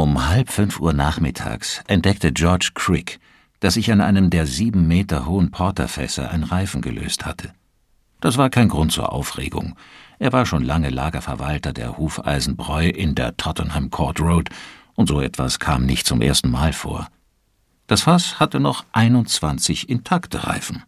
Um 4:30 nachmittags entdeckte George Crick, dass sich an einem der 7 Meter hohen Porterfässer ein Reifen gelöst hatte. Das war kein Grund zur Aufregung. Er war schon lange Lagerverwalter der Hufeisenbräu in der Tottenham Court Road, und so etwas kam nicht zum ersten Mal vor. Das Fass hatte noch 21 intakte Reifen.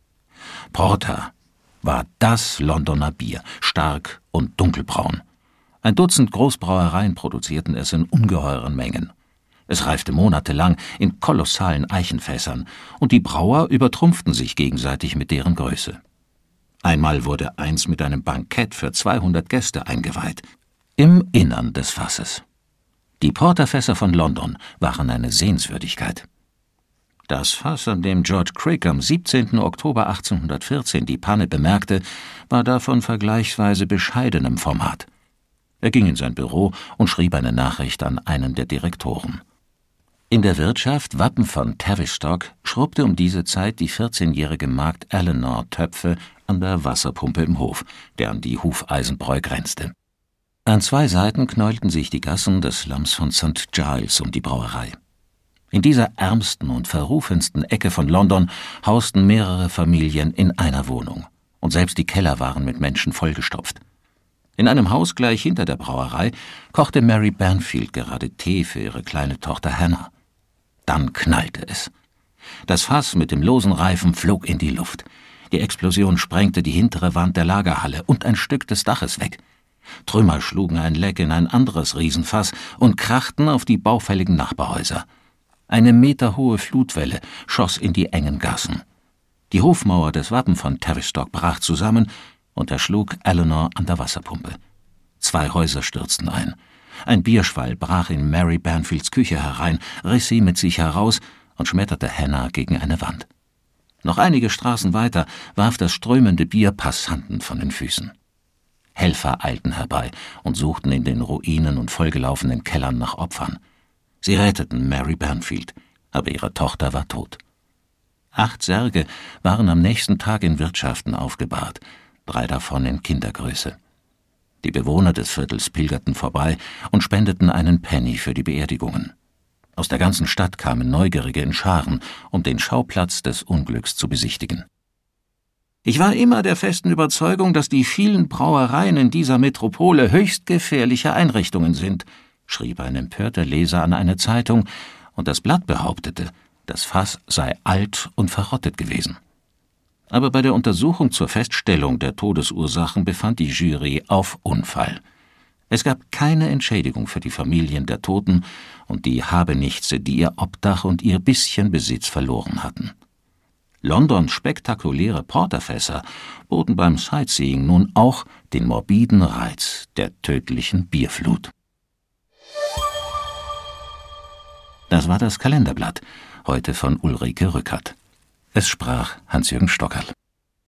Porter war das Londoner Bier, stark und dunkelbraun. Ein Dutzend Großbrauereien produzierten es in ungeheuren Mengen. Es reifte monatelang in kolossalen Eichenfässern, und die Brauer übertrumpften sich gegenseitig mit deren Größe. Einmal wurde eins mit einem Bankett für 200 Gäste eingeweiht, im Innern des Fasses. Die Porterfässer von London waren eine Sehenswürdigkeit. Das Fass, an dem George Crick am 17. Oktober 1814 die Panne bemerkte, war da von vergleichsweise bescheidenem Format. Er ging in sein Büro und schrieb eine Nachricht an einen der Direktoren. In der Wirtschaft Wappen von Tavistock schrubbte um diese Zeit die 14-jährige Magd Eleanor Töpfe an der Wasserpumpe im Hof, der an die Hufeisenbräu grenzte. An 2 Seiten knäulten sich die Gassen des Slums von St. Giles um die Brauerei. In dieser ärmsten und verrufensten Ecke von London hausten mehrere Familien in einer Wohnung, und selbst die Keller waren mit Menschen vollgestopft. In einem Haus gleich hinter der Brauerei kochte Mary Banfield gerade Tee für ihre kleine Tochter Hannah. Dann knallte es. Das Fass mit dem losen Reifen flog in die Luft. Die Explosion sprengte die hintere Wand der Lagerhalle und ein Stück des Daches weg. Trümmer schlugen ein Leck in ein anderes Riesenfass und krachten auf die baufälligen Nachbarhäuser. Eine meterhohe Flutwelle schoss in die engen Gassen. Die Hofmauer des Wappen von Tavistock brach zusammen und erschlug Eleanor an der Wasserpumpe. 2 Häuser stürzten ein. Ein Bierschwall brach in Mary Banfields Küche herein, riss sie mit sich heraus und schmetterte Hannah gegen eine Wand. Noch einige Straßen weiter warf das strömende Bier Passanten von den Füßen. Helfer eilten herbei und suchten in den Ruinen und vollgelaufenen Kellern nach Opfern. Sie retteten Mary Banfield, aber ihre Tochter war tot. 8 Särge waren am nächsten Tag in Wirtschaften aufgebahrt, 3 davon in Kindergröße. Die Bewohner des Viertels pilgerten vorbei und spendeten einen Penny für die Beerdigungen. Aus der ganzen Stadt kamen Neugierige in Scharen, um den Schauplatz des Unglücks zu besichtigen. Ich war immer der festen Überzeugung, dass die vielen Brauereien in dieser Metropole höchst gefährliche Einrichtungen sind, schrieb ein empörter Leser an eine Zeitung, und das Blatt behauptete, das Fass sei alt und verrottet gewesen. Aber bei der Untersuchung zur Feststellung der Todesursachen befand die Jury auf Unfall. Es gab keine Entschädigung für die Familien der Toten und die Habenichtse, die ihr Obdach und ihr bisschen Besitz verloren hatten. Londons spektakuläre Porterfässer boten beim Sightseeing nun auch den morbiden Reiz der tödlichen Bierflut. Das war das Kalenderblatt, heute von Ulrike Rückert. Es sprach Hans-Jürgen Stockerl.